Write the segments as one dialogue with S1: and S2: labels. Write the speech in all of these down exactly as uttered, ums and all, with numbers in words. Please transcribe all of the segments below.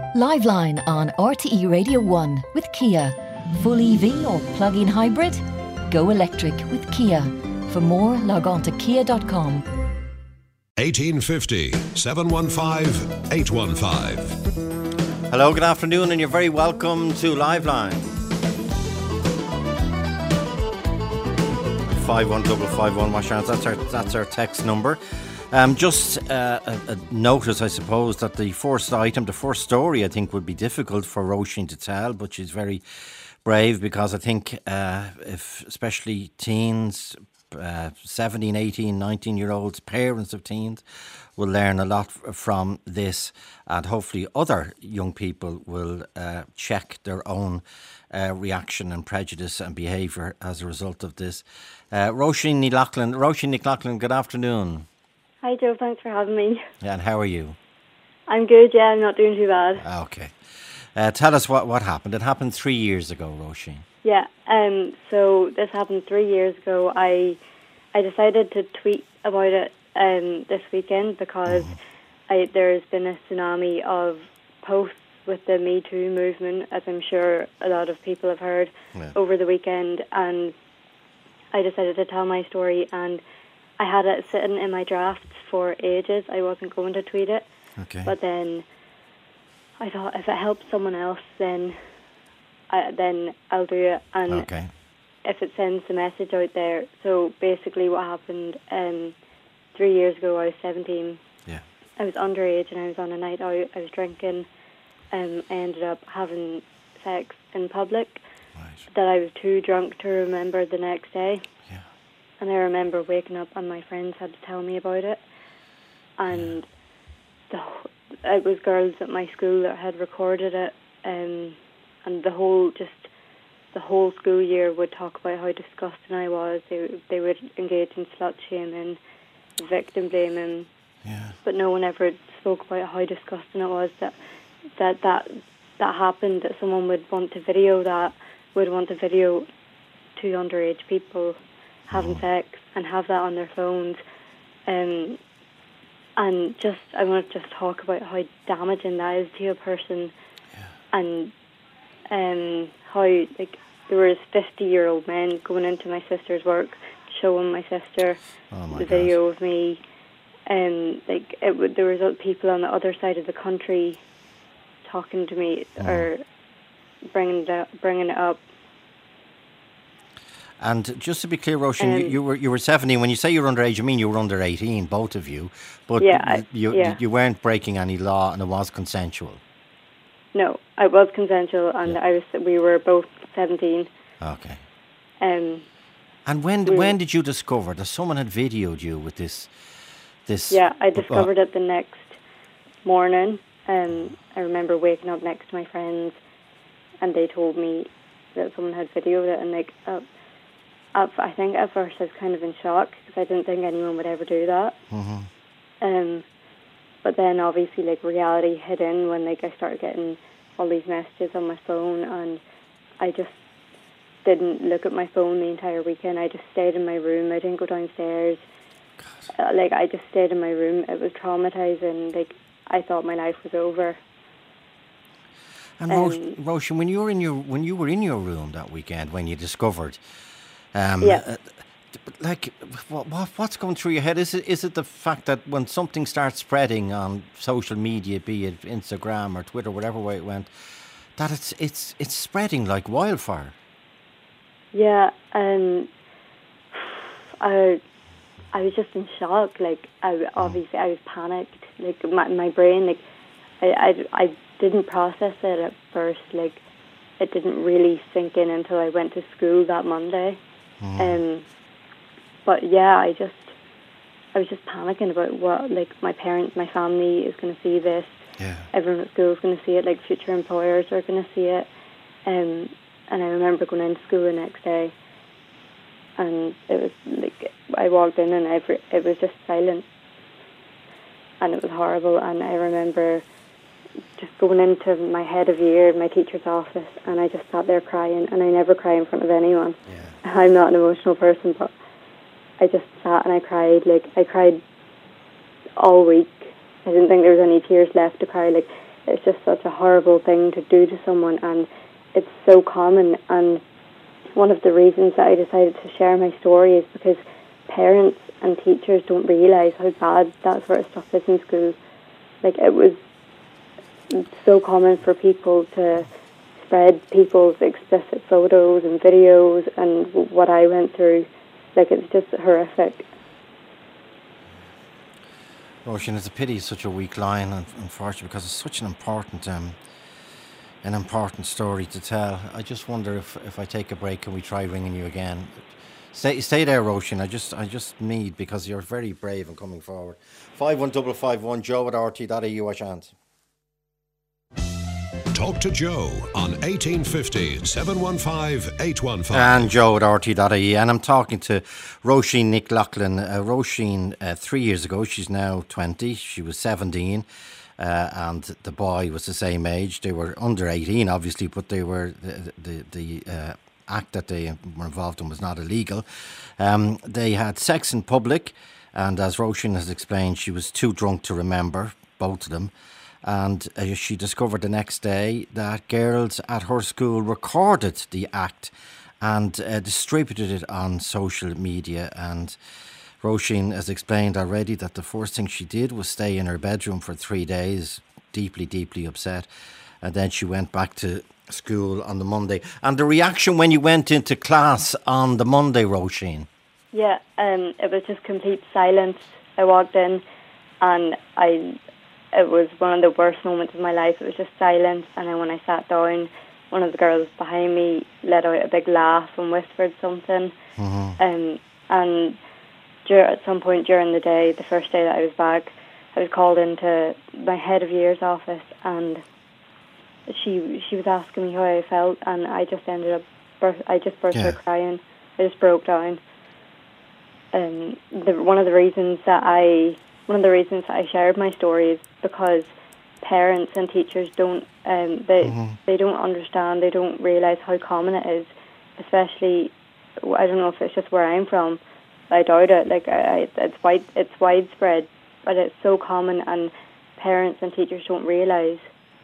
S1: Liveline on R T E Radio one with Kia. Full E V or plug-in hybrid? Go electric with Kia. For more, log on to kia dot com.
S2: eighteen fifty, seven one five, eight one five.
S3: Hello, good afternoon, and you're very welcome to Liveline. five one five five one, my chance. That's our, that's our text number. Um, just uh, a, a notice, I suppose, that the first item, the first story, I think would be difficult for Roisin to tell, but she's very brave because I think uh, if especially teens, uh, seventeen, eighteen, nineteen year olds, parents of teens will learn a lot from this, and hopefully other young people will uh, check their own uh, reaction and prejudice and behaviour as a result of this. Uh, Roisin Ní Lachlan, Roisin Ní Lachlan, good afternoon.
S4: Hi Joe, thanks for having me.
S3: Yeah, and how are you?
S4: I'm good, yeah, I'm not doing too bad.
S3: Okay. Uh, tell us what, what happened. It happened three years ago, Roisin.
S4: Yeah, um, so this happened three years ago. I I decided to tweet about it um, this weekend because mm. I, there's been a tsunami of posts with the Me Too movement, as I'm sure a lot of people have heard yeah. over the weekend, and I decided to tell my story, and I had it sitting in my drafts for ages. I wasn't going to tweet it.
S3: Okay.
S4: But then I thought if it helps someone else, then I, then I'll do it. And
S3: okay.
S4: if it sends the message out there. So basically what happened um, three years ago, I was seventeen.
S3: Yeah.
S4: I was underage and I was on a night out. I was drinking. Um, I ended up having sex in public
S3: right. that
S4: I was too drunk to remember the next day.
S3: Yeah.
S4: And I remember waking up and my friends had to tell me about it. And the, it was girls at my school that had recorded it. Um, and the whole, just the whole school year would talk about how disgusting I was. They, they would engage in slut shaming, victim blaming.
S3: Yeah.
S4: But no one ever spoke about how disgusting it was that that, that, that happened, that someone would want to video that, would want to video two underage people having oh. sex and have that on their phones. Um, and just, I want to just talk about how damaging that is to a person.
S3: Yeah.
S4: And um, how, like, there was fifty-year-old men going into my sister's work, showing my sister
S3: oh my
S4: the
S3: God.
S4: video of me. And, like, it would, there was people on the other side of the country talking to me oh. or bringing it up, bringing it up.
S3: And just to be clear, Roisin,
S4: um,
S3: you, you were you were seventeen. When you say you were underage, I mean you were under eighteen, both of you. But
S4: yeah, I,
S3: you
S4: yeah.
S3: you weren't breaking any law, and it was consensual.
S4: No, it was consensual, and
S3: yeah.
S4: I was. We were both seventeen.
S3: Okay.
S4: Um.
S3: And when
S4: we,
S3: when did you discover that someone had videoed you with this? This.
S4: Yeah, I discovered uh, it the next morning. Um, I remember waking up next to my friends, and they told me that someone had videoed it, and like. Uh, I think at first I was kind of in shock because I didn't think anyone would ever do that.
S3: Mm-hmm.
S4: Um, but then obviously like reality hit in when like I started getting all these messages on my phone, and I just didn't look at my phone the entire weekend. I just stayed in my room. I didn't go downstairs. Uh, like I just stayed in my room. It was traumatizing. Like I thought my life was over.
S3: And um, Roisin, when you were in your when you were in your room that weekend when you discovered. Um,
S4: yeah.
S3: Uh, like, what, what, what's going through your head? Is it is it the fact that when something starts spreading on social media, be it Instagram or Twitter, whatever way it went, that it's it's it's spreading like wildfire?
S4: Yeah, um, I I was just in shock. Like, I obviously I was panicked. Like my my brain, like I I, I didn't process it at first. Like it didn't really sink in until I went to school that Monday.
S3: Mm.
S4: Um, but yeah, I just, I was just panicking about what, like, my parents, my family is going to see this.
S3: Yeah.
S4: Everyone at school is going to see it, like, future employers are going to see it. Um, and I remember going into school the next day, and it was, like, I walked in and every, it was just silent. And it was horrible, and I remember just going into my head of year, my teacher's office, and I just sat there crying, and I never cry in front of anyone.
S3: Yeah.
S4: I'm not an emotional person, but I just sat and I cried. Like, I cried all week. I didn't think there was any tears left to cry. Like, it's just such a horrible thing to do to someone, and it's so common. And one of the reasons that I decided to share my story is because parents and teachers don't realise how bad that sort of stuff is in school. Like, it was so common for people to spread people's explicit photos and videos and what I went through. Like, it's just horrific.
S3: Roisin, it's a pity it's such a weak line, unfortunately, because it's such an important um, an important story to tell. I just wonder if, if I take a break, can we try ringing you again? Stay stay there, Roisin. I just I just need, because you're very brave and coming forward. Five one double five one Joe at R T dot A U, I shan't.
S2: Talk to Joe on eighteen fifty, seven one five, eight one five.
S3: And Joe at R T dot I E, and I'm talking to Roisin Nic Loughlin. Uh, Roisin, uh, three years ago, she's now twenty, she was seventeen, uh, and the boy was the same age. They were under eighteen, obviously, but they were the the, the uh, act that they were involved in was not illegal. Um, they had sex in public, and as Roisin has explained, she was too drunk to remember, both of them. And uh, she discovered the next day that girls at her school recorded the act and uh, distributed it on social media. And Roisin has explained already that the first thing she did was stay in her bedroom for three days, deeply, deeply upset. And then she went back to school on the Monday. And the reaction when you went into class on the Monday, Roisin?
S4: Yeah, um, it was just complete silence. I walked in and I... It was one of the worst moments of my life. It was just silence, and then when I sat down, one of the girls behind me let out a big laugh and whispered something. Mm-hmm. Um, and dur- at some point during the day, the first day that I was back, I was called into my head of year's office, and she she was asking me how I felt, and I just ended up, bur- I just burst
S3: yeah.
S4: out crying. I just broke down. Um, the, one of the reasons that I One of the reasons I shared my story is because parents and teachers don't um, they mm-hmm. they don't understand, they don't realise how common it is. Especially, I don't know if it's just where I'm from. I doubt it. Like I, I, it's wide, it's widespread, but it's so common, and parents and teachers don't realise.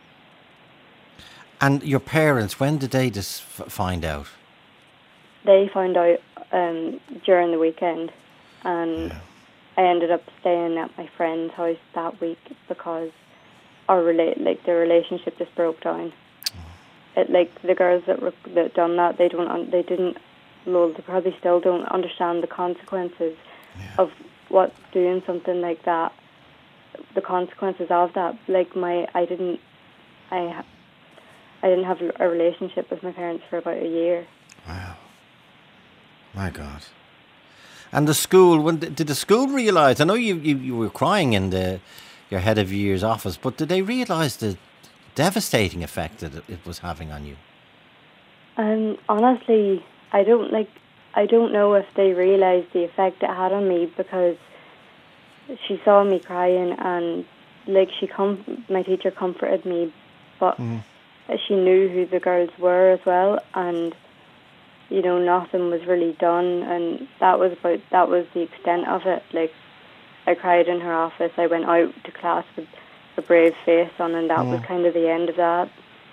S3: And your parents, when did they just f- find out?
S4: They found out um, during the weekend, and. Yeah. I ended up staying at my friend's house that week because our rela- like the relationship just broke down. Oh. It like the girls that were that done that, they don't un- they didn't well they probably still don't understand the consequences yeah. of what doing something like that. The consequences of that. Like my I didn't I ha- I didn't have a relationship with my parents for about a year.
S3: Wow. My God. And the school, when did the school realise? I know you, you, you were crying in the your head of year's office, but did they realise the devastating effect that it was having on you?
S4: Um, honestly, I don't like. I don't know if they realised the effect it had on me, because she saw me crying, and like she com- my teacher comforted me, but mm. she knew who the girls were as well, and. You know, nothing was really done, and that was about that was the extent of it. Like, I cried in her office. I went out to class with a brave face on, and that yeah. was kind of the end of that.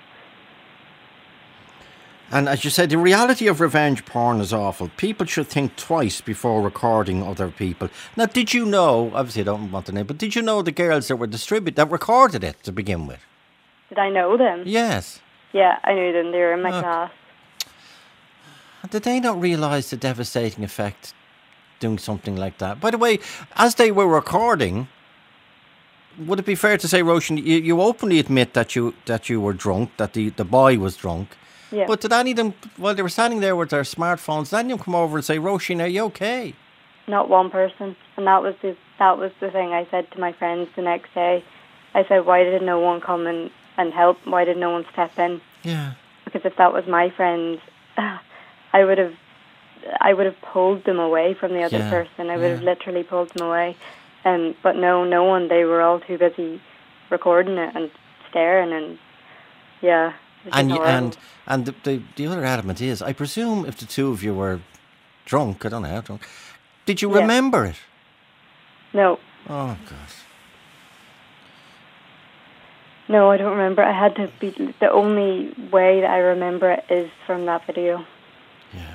S3: And as you said, the reality of revenge porn is awful. People should think twice before recording other people. Now, did you know? Obviously, I don't want the name, but did you know the girls that were distributed that recorded it to begin with?
S4: Did I know them?
S3: Yes.
S4: Yeah, I knew them. They were in my
S3: uh,
S4: class.
S3: Did they not realise the devastating effect doing something like that? By the way, as they were recording, would it be fair to say, Roisin, you, you openly admit that you that you were drunk, that the, the boy was drunk.
S4: Yeah.
S3: But did any of them, while they were standing there with their smartphones, did any of them come over and say, Roisin, are you okay?
S4: Not one person. And that was the that was the thing I said to my friends the next day. I said, why did no one come and, and help? Why did no one step in?
S3: Yeah.
S4: Because if that was my friends... I would have, I would have pulled them away from the other
S3: yeah,
S4: person. I would
S3: yeah.
S4: have literally pulled them away, um, but no, no one. They were all too busy recording it and staring, and yeah.
S3: And you, and and the, the the other element is, I presume, if the two of you were drunk, I don't know how drunk, did you
S4: yeah.
S3: remember it?
S4: No.
S3: Oh God.
S4: No, I don't remember. I had to be... The only way that I remember it is from that video.
S3: Yeah.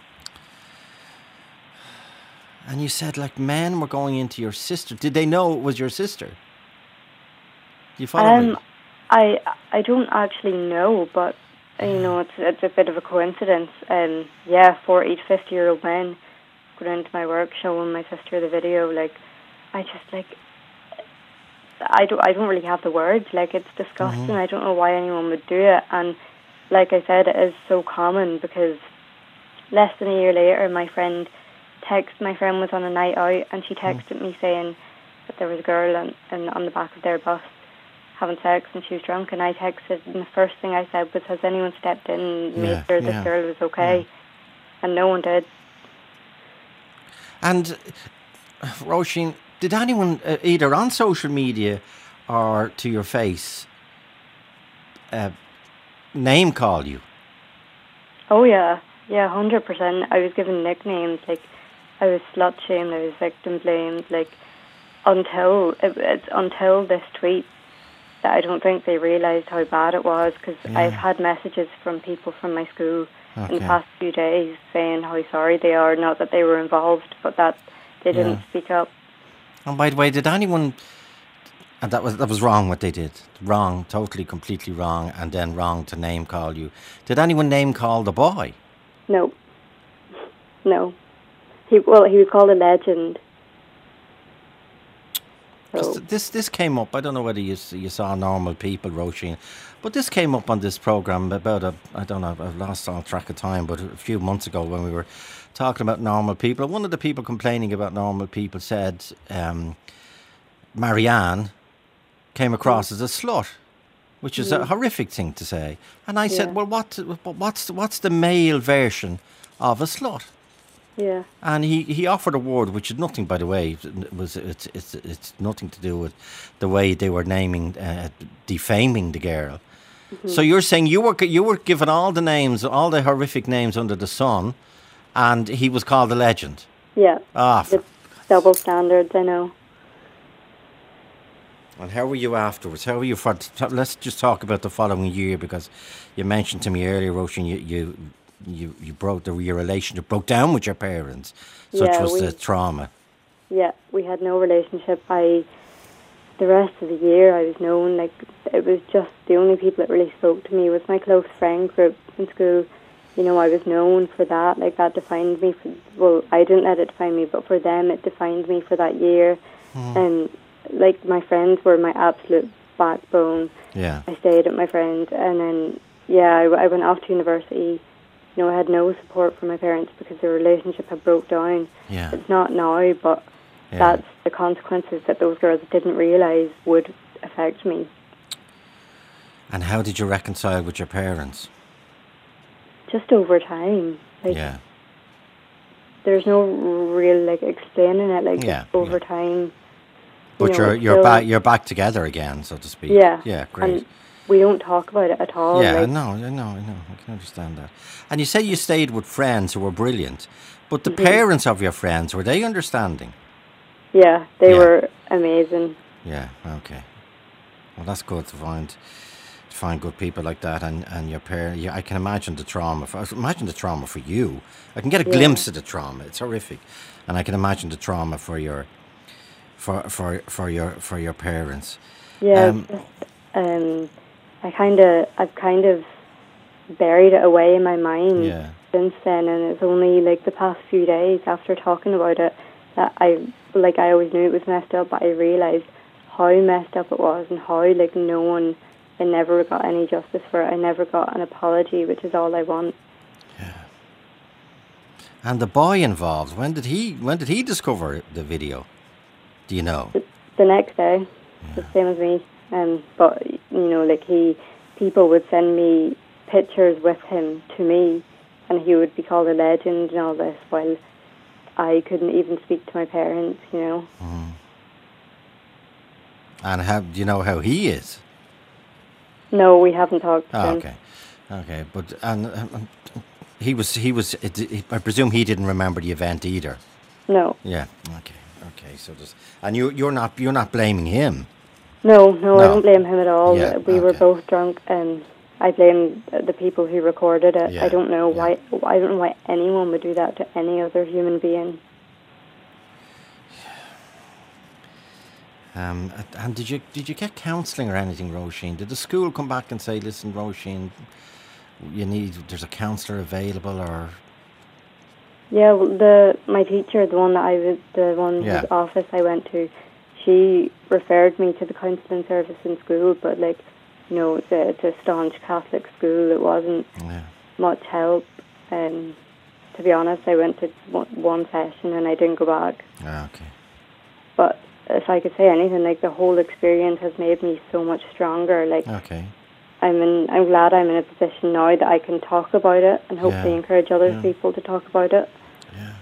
S3: And you said, like, men were going into your sister. Did they know it was your sister? Do you follow
S4: Um,
S3: me?
S4: I I don't actually know, but, you know, it's it's a bit of a coincidence. Um, yeah, forty to fifty-year-old men going into my work, showing my sister the video. Like, I just, like... I don't, I don't really have the words. Like, it's disgusting.
S3: Mm-hmm.
S4: I don't know why anyone would do it. And like I said, it is so common because less than a year later, my friend text my friend was on a night out and she texted mm. me saying that there was a girl on, on, on the back of their bus having sex and she was drunk. And I texted, and the first thing I said was, has anyone stepped in and made
S3: yeah,
S4: sure
S3: yeah,
S4: this girl was okay?
S3: Yeah.
S4: And no one did.
S3: And, uh, Roisin, did anyone, uh, either on social media or to your face, uh, name call you?
S4: Oh, yeah. Yeah, one hundred percent. I was given nicknames. Like, I was slut shamed, I was victim blamed. Like, until, it, it's until this tweet that I don't think they realised how bad it was, because yeah. I've had messages from people from my school okay. in the past few days saying how sorry they are, not that they were involved, but that they didn't yeah. speak up.
S3: And by the way, did anyone... And that was that was wrong what they did. Wrong, totally, completely wrong, and then wrong to name call you. Did anyone name call the boy?
S4: No. No. He Well, he was called a legend. So.
S3: This this came up, I don't know whether you, you saw Normal People, Roisin, but this came up on this programme about, a, I don't know, I've lost all track of time, but a few months ago when we were talking about normal people. And one of the people complaining about normal people said um, Marianne came across mm. as a slut, which is mm. a horrific thing to say. And I yeah. said, well, what what's what's the male version of a slut?
S4: Yeah.
S3: And he, he offered a word which is nothing, by the way. It was it's it's it's nothing to do with the way they were naming, uh, defaming the girl. Mm-hmm. So you're saying you were you were given all the names, all the horrific names under the sun, and he was called a legend.
S4: Yeah.
S3: Ah.
S4: It's double standards, I know.
S3: And how were you afterwards? How were you for? Let's just talk about the following year, because you mentioned to me earlier, Roisin, you you you, you broke the your relationship broke down with your parents. Such
S4: yeah,
S3: was
S4: we,
S3: the trauma.
S4: Yeah, we had no relationship. I the rest of the year I was known like it was just the only people that really spoke to me was my close friend group in school. You know, I was known for that. Like that defined me. For, well, I didn't let it define me, but for them it defined me for that year. Mm. And like my friends were my absolute backbone.
S3: Yeah.
S4: I stayed at my friends, and then yeah, I, I went off to university. You know, I had no support from my parents because the relationship had broke down.
S3: Yeah. It's
S4: not now, but yeah. that's the consequences that those girls didn't realise would affect me.
S3: And how did you reconcile with your parents?
S4: Just over time. Like,
S3: yeah.
S4: There's no real like explaining it. Like
S3: yeah,
S4: over
S3: yeah.
S4: time.
S3: But you are you're you're back you're back together again, so to speak.
S4: Yeah.
S3: Yeah, great.
S4: And we don't talk about it at all.
S3: Yeah,
S4: like,
S3: I know, I know, I know. I can understand that. And you say you stayed with friends who were brilliant, but the
S4: mm-hmm.
S3: parents of your friends, were they understanding?
S4: Yeah, they
S3: yeah.
S4: were amazing.
S3: Yeah. Okay. Well, that's good to find. To find good people like that, and and your parents. Yeah, I can imagine the trauma. For, imagine the trauma for you. I can get a yeah. glimpse of the trauma. It's horrific, and I can imagine the trauma for your, for for for your for your parents.
S4: Yeah.
S3: Um,
S4: just, um I kind of, I've kind of buried it away in my mind
S3: yeah.
S4: since then, and it's only like the past few days after talking about it that I, like, I always knew it was messed up, but I realised how messed up it was and how, like, no one, I never got any justice for it. I never got an apology, which is all I want.
S3: Yeah. And the boy involved, when did he, when did he discover the video? Do you know?
S4: The, the next day,
S3: yeah.
S4: the same as me. Um, but, you know, like he, people would send me pictures with him to me, and he would be called a legend and all this, while I couldn't even speak to my parents, you know.
S3: Mm. And how, do you know how he is?
S4: No, we haven't talked to
S3: oh,
S4: him.
S3: Okay, okay, but and um, he was, he was, it, it, I presume he didn't remember the event either.
S4: No.
S3: Yeah, okay, okay, so just, and you, you're not, you're not blaming him.
S4: No, no,
S3: No.
S4: I don't blame him at all.
S3: Yeah,
S4: we were
S3: okay.
S4: both drunk, and I blame the people who recorded it.
S3: Yeah,
S4: I don't know
S3: yeah.
S4: why. I don't know why anyone would do that to any other human being.
S3: Um, and did you did you get counselling or anything, Roisin? Did the school come back and say, "Listen, Roisin, you need there's a counsellor available," or?
S4: Yeah, well, the my teacher, the one that I was, the one
S3: Yeah.
S4: whose office I went to, she referred me to the counselling service in school. But like, you know, it's a, it's a staunch Catholic school. It wasn't
S3: Yeah.
S4: much help. And to be honest, I went to one one session and I didn't go back.
S3: Ah, okay.
S4: But if I could say anything, like the whole experience has made me so much stronger. Like
S3: Okay.
S4: I'm in, I'm glad I'm in a position now that I can talk about it and hopefully
S3: Yeah.
S4: encourage other
S3: Yeah.
S4: people to talk about it.
S3: Yeah.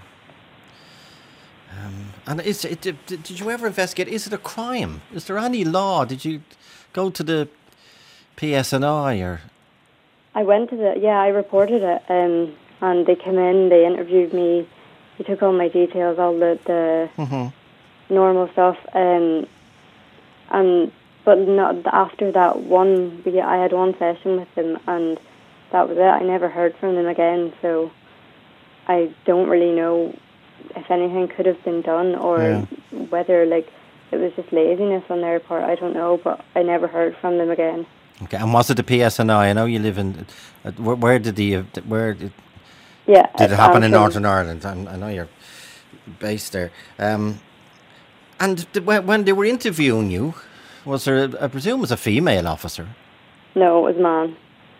S3: Um, and is it? Did, did you ever investigate? Is it a crime? Is there any law? Did you go to the P S N I or?
S4: I went to the, yeah, I reported it, um, and they came in, they interviewed me, they took all my details, all the, the
S3: Mm-hmm.
S4: normal stuff, um, and, but not after that one, we- I had one session with them, and that was it. I never heard from them again, so I don't really know if anything could have been done, or
S3: Yeah.
S4: whether, like, it was just laziness on their part, I don't know, but I never heard from them again.
S3: Okay. And was it the P S N I? I know you live in. Uh, where, where did the uh, where did,
S4: Yeah.
S3: did it happen in
S4: Antrim.
S3: Northern Ireland? I'm, I know you're based there. Um, and th- when when they were interviewing you, was there? A, I presume it was a female officer.
S4: No, it was a man.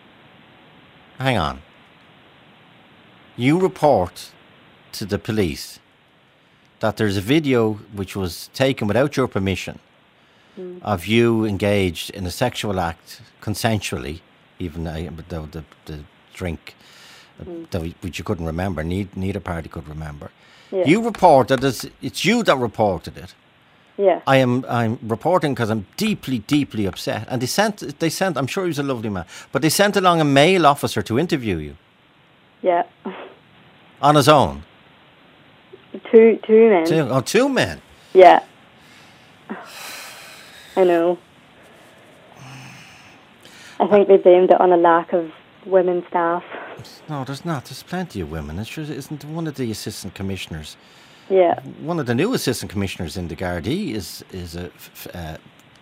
S3: Hang on. You report to the police that there's a video which was taken without your permission
S4: Mm.
S3: of you engaged in a sexual act consensually, even uh, though the, the drink, uh,
S4: Mm.
S3: though, which you couldn't remember, neither, neither party could remember.
S4: Yeah.
S3: You report that it's, it's you that reported it.
S4: Yeah.
S3: I am I'm reporting because I'm deeply, deeply upset. And they sent, they sent, I'm sure he was a lovely man, but they sent along a male officer to interview you
S4: Yeah.
S3: on his own.
S4: Two two men.
S3: Two, oh, two men.
S4: Yeah. I know. I think they blamed it on a lack of women staff.
S3: No, there's not. There's plenty of women. It's just, isn't one of the assistant commissioners?
S4: Yeah.
S3: One of the new assistant commissioners in the Gardaí is is a, f- uh,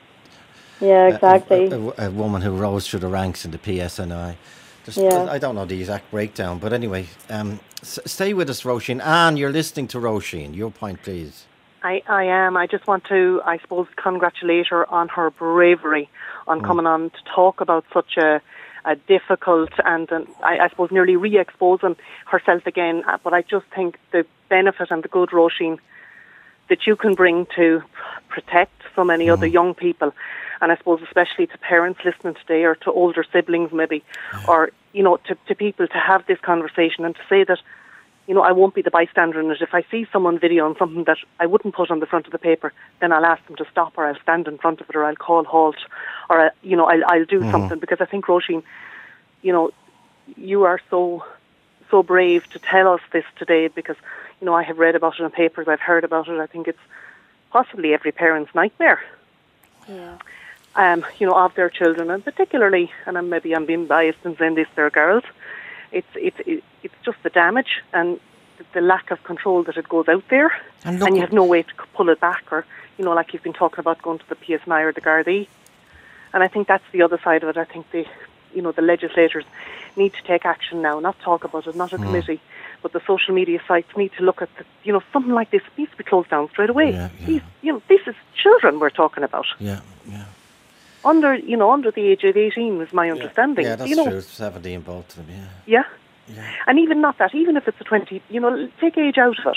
S4: Yeah, exactly.
S3: a, a, a woman who rose through the ranks in the P S N I. There's,
S4: Yeah.
S3: I don't know the exact breakdown, but anyway, um, s- stay with us, Roisin. Anne, you're listening to Roisin. Your point, please.
S5: I, I am. I just want to, I suppose, congratulate her on her bravery on coming on to talk about such a, a difficult and, um, I, I suppose, nearly re-exposing herself again. Uh, But I just think the benefit and the good, Roisin, that you can bring to protect so many other young people, and I suppose especially to parents listening today, or to older siblings maybe, or, you know, to, to people to have this conversation and to say that, you know, I won't be the bystander in it. If I see someone videoing something that I wouldn't put on the front of the paper, then I'll ask them to stop, or I'll stand in front of it, or I'll call halt, or, I, you know, I'll, I'll do something. Because I think, Roisin, you know, you are so, so brave to tell us this today, because, you know, I have read about it in papers, I've heard about it. I think it's possibly every parent's nightmare.
S4: Yeah.
S5: Um, you know, of their children, and particularly, and I'm, maybe I'm being biased in saying this, they're girls. It's it's it, it's just the damage and the lack of control that it goes out there,
S3: And
S5: and,
S3: look-
S5: you have no way to c- pull it back, or, you know, like you've been talking about going to the P S N I or the Gardaí. And I think that's the other side of it. I think the, you know, the legislators need to take action now, not talk about it, not a committee, but the social media sites need to look at, the, you know, something like this needs to be closed down straight away.
S3: Yeah, yeah.
S5: These, you know, this is children we're talking about.
S3: Yeah, yeah.
S5: Under, you know, under the age of eighteen was my understanding.
S3: Yeah, that's
S5: you know,
S3: true. seventeen, both of them, yeah.
S5: Yeah.
S3: Yeah.
S5: And even not that, even if it's a twenty, you know, take age out of it.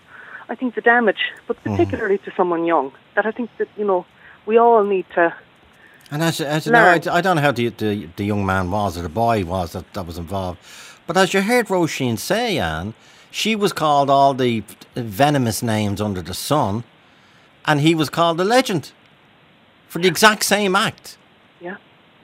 S5: I think the damage, but particularly to someone young, that I think that, you know, we all need to.
S3: And as, as you know, I,
S5: Learn.
S3: I don't know how the, the the young man was, or the boy was that, that was involved. But as you heard Roisin say, Anne, she was called all the venomous names under the sun, and he was called a legend for the exact same act.
S5: Yeah.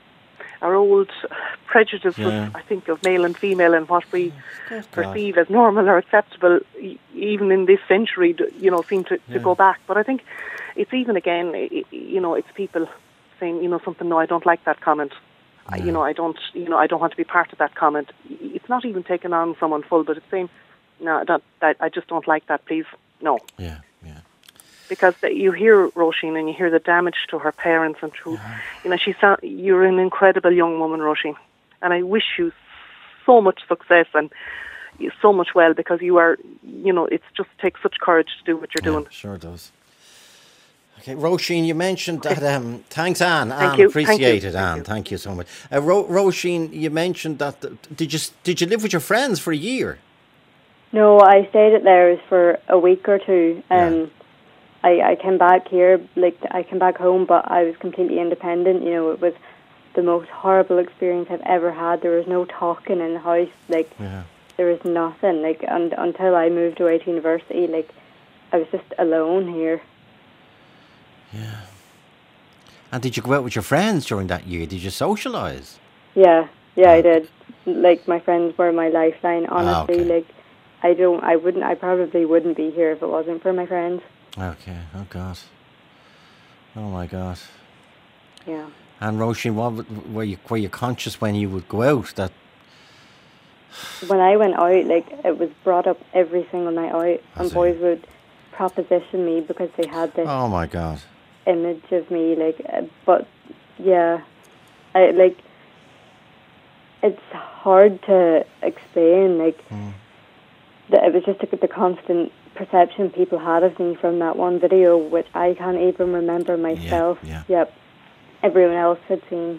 S5: Our old prejudice,
S3: Yeah.
S5: of, I think, of male and female and what we
S3: God.
S5: perceive as normal or acceptable, e- even in this century, d- you know, seem to, to
S3: Yeah.
S5: go back. But I think it's even again, i- i- you know, it's people saying, you know, something, no, I don't like that comment. I, you know, I don't, you know, I don't want to be part of that comment. It's not even taking on someone full, but it's saying, no, that, that I just don't like that, please. No.
S3: Yeah, yeah.
S5: Because you hear Roisin and you hear the damage to her parents and to, yeah. you know, she's, you're an incredible young woman, Roisin. And I wish you so much success and so much well, because you are, you know, it just takes such courage to do what you're
S3: yeah,
S5: doing.
S3: Sure does. Okay, Roisin, you mentioned that. Um, thanks, Anne.
S5: Thank
S3: Anne,
S5: you.
S3: appreciate
S5: Thank
S3: it,
S5: you.
S3: Anne.
S5: Thank
S3: Thank you so much. Uh, Ro- Roisin, you mentioned that. The, did you did you live with your friends for a year?
S4: No, I stayed at theirs for a week or two. Um, yeah. I I came back here, like I came back home, but I was completely independent. You know, it was the most horrible experience I've ever had. There was no talking in the house. Like
S3: yeah.
S4: there was nothing. Like and, until I moved away to university, like I was just alone here.
S3: Yeah. And did you go out with your friends during that year? Did you socialise?
S4: Yeah, yeah,
S3: oh.
S4: I did. Like my friends were my lifeline. Honestly,
S3: oh, okay.
S4: like I don't, I wouldn't, I probably wouldn't be here if it wasn't for my friends.
S3: Okay. Oh God. Oh my God.
S4: Yeah.
S3: And Roisin, what were you were you conscious when you would go out that?
S4: When I went out, like it was brought up every single night out, and
S3: it?
S4: boys would proposition me because they had this.
S3: Oh my God.
S4: Image of me, like, uh, but yeah, I like. It's hard to explain, like. Mm. That it was just the, the constant perception people had of me from that one video, which I can't even remember myself.
S3: Yeah, yeah.
S4: Yep, everyone else had seen.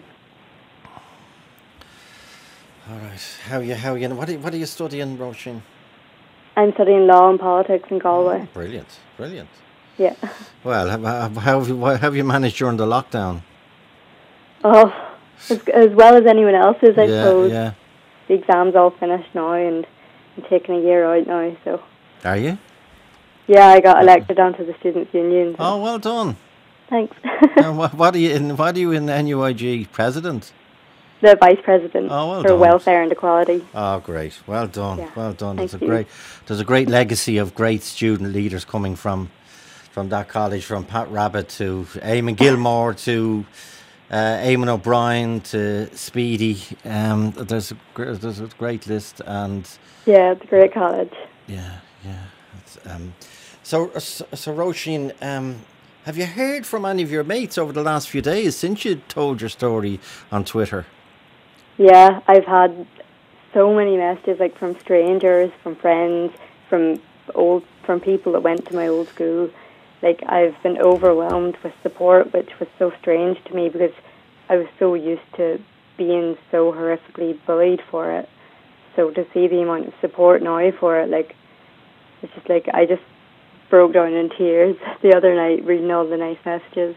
S3: All right, how you how you what are, what are you studying, Roisin?
S4: I'm studying law and politics in Galway.
S3: Oh, brilliant, brilliant.
S4: Yeah.
S3: Well, how, how have you how have you managed during the lockdown?
S4: Oh, as, as well as anyone else's, I
S3: yeah,
S4: suppose.
S3: Yeah.
S4: The exams all finished now, and I'm taking a year out now. So.
S3: Are you?
S4: Yeah, I got elected onto the Students' Union. So.
S3: Oh, well done.
S4: Thanks.
S3: And what, what are you in? What are you in N U I G? President?
S4: The Vice President
S3: oh, well
S4: for
S3: done.
S4: Welfare and Equality.
S3: Oh, great! Well done,
S4: yeah.
S3: well done.
S4: Thank
S3: There's
S4: you.
S3: a great, there's a great legacy of great student leaders coming from, from that college, from Pat Rabbitt to Eamon Gilmore to uh, Eamon O'Brien to Speedy. Um, there's a there's a great list, and
S4: yeah, it's a great college.
S3: Yeah, yeah. It's, um, so, so, so Roisin, um, have you heard from any of your mates over the last few days since you told your story on Twitter?
S4: Yeah, I've had so many messages, like from strangers, from friends, from old, from people that went to my old school. Like I've been overwhelmed with support, which was so strange to me because I was so used to being so horrifically bullied for it. So to see the amount of support now for it, like it's just like I just broke down in tears the other night reading all the nice messages.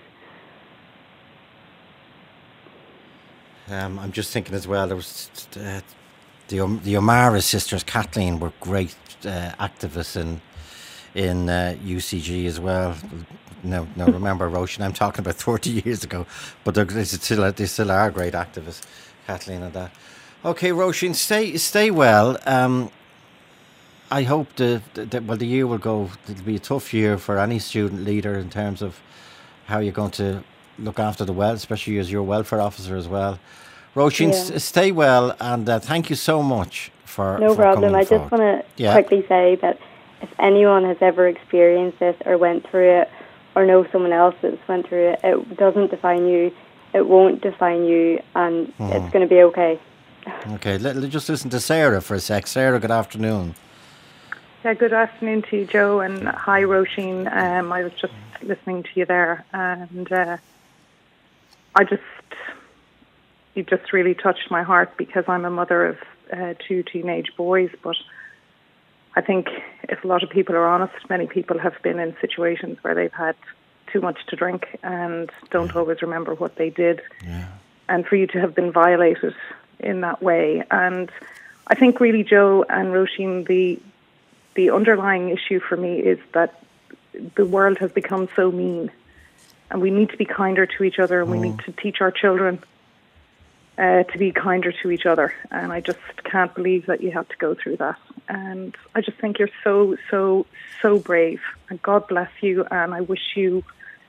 S3: Um, I'm just thinking as well, there was uh, the the O'Mara sisters, Kathleen, were great uh, activists in in uh, U C G as well. No, no, remember, Roisin, I'm talking about thirty years ago, but they still they still are great activists, Kathleen and that. Okay, Roisin, stay stay well. Um, I hope the, the well the year will go. It'll be a tough year for any student leader in terms of how you're going to look after the well, especially as your welfare officer as well. Roisin, yeah. s- stay well, and uh, thank you so much for
S4: no
S3: for
S4: problem.
S3: coming
S4: I
S3: forward.
S4: just want to
S3: yeah.
S4: quickly say that if anyone has ever experienced this or went through it, or know someone else that's went through it, it doesn't define you. It won't define you, and mm. it's going to be okay.
S3: Okay, let, let's just listen to Sarah for a sec. Sarah, good afternoon.
S6: Yeah, good afternoon to you, Joe, and hi, Roisin. Um, I was just listening to you there, and uh, I just, you just really touched my heart because I'm a mother of uh, two teenage boys, but I think if a lot of people are honest, many people have been in situations where they've had too much to drink and don't yeah. always remember what they did.
S3: Yeah.
S6: And for you to have been violated in that way. And I think really, Joe and Roisin, the the underlying issue for me is that the world has become so mean, and we need to be kinder to each other, and mm. we need to teach our children uh, to be kinder to each other. And I just can't believe that you have to go through that. And I just think you're so, so, so brave. And God bless you, and I wish you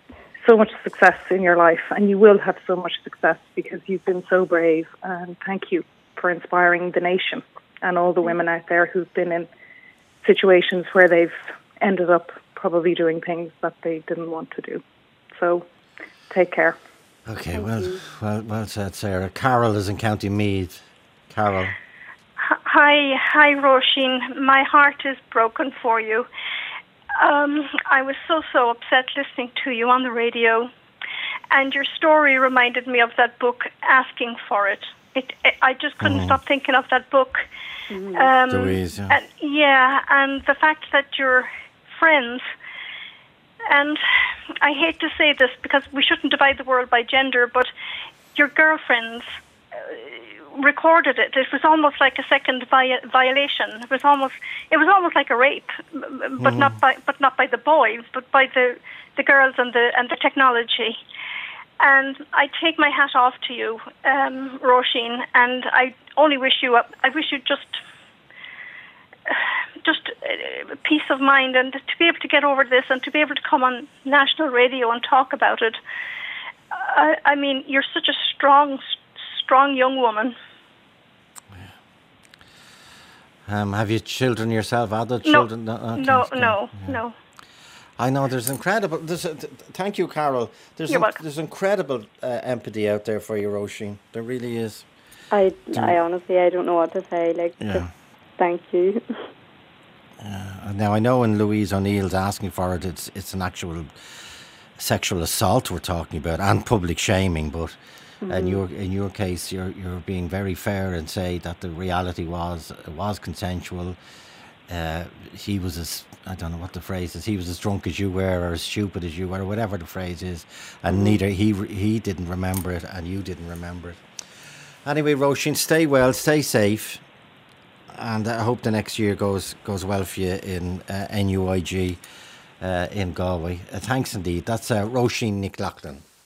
S6: so much success in your life, and you will have so much success because you've been so brave. And thank you for inspiring the nation and all the women out there who've been in situations where they've ended up probably doing things that they didn't want to do. So take care.
S3: Okay,
S4: Thank
S3: well,
S4: you.
S3: well, well said, Sarah. Carol is in County Meath. Carol.
S7: Hi, hi, Roisin. My heart is broken for you. Um, I was so, so upset listening to you on the radio, and your story reminded me of that book, Asking for It. It, it I just couldn't
S3: Mm.
S7: stop thinking of that book. Um,
S3: Louise, yeah.
S7: And, yeah, and the fact that you're friends, and I hate to say this because we shouldn't divide the world by gender, but your girlfriends uh, recorded it. It was almost like a second vi- violation. It was almost it was almost like a rape, but
S3: Mm.
S7: not by but not by the boys, but by the, the girls and the and the technology. And I take my hat off to you, um, Roisin, and I only wish you up. I wish you just, just uh, peace of mind, and to be able to get over this, and to be able to come on national radio and talk about it. I, I mean, you're such a strong, strong young woman.
S3: Um, have you children yourself, adult
S7: No,
S3: children? No, okay,
S7: no,
S3: okay.
S7: no,
S3: Yeah.
S7: no.
S3: I know there's incredible. There's a, th- thank you, Carol. There's
S7: You're
S3: in-
S7: welcome.
S3: there's incredible uh, empathy out there for you, Roisin. There really is.
S4: I, I honestly, I don't know what to say. Like,
S3: Yeah.
S4: just thank you.
S3: Uh, now I know when Louise O'Neill's asking for it, it's it's an actual sexual assault we're talking about and public shaming. But in your in your case, you're you're being very fair and say that the reality was it was consensual. Uh, he was as I don't know what the phrase is. He was as drunk as you were, or as stupid as you were, or whatever the phrase is. And neither he he didn't remember it, and you didn't remember it. Anyway, Roisin, stay well, stay safe, and I hope the next year goes goes well for you in uh, N U I G uh, in Galway. Uh, thanks indeed. That's uh, Roisin McLaughlin.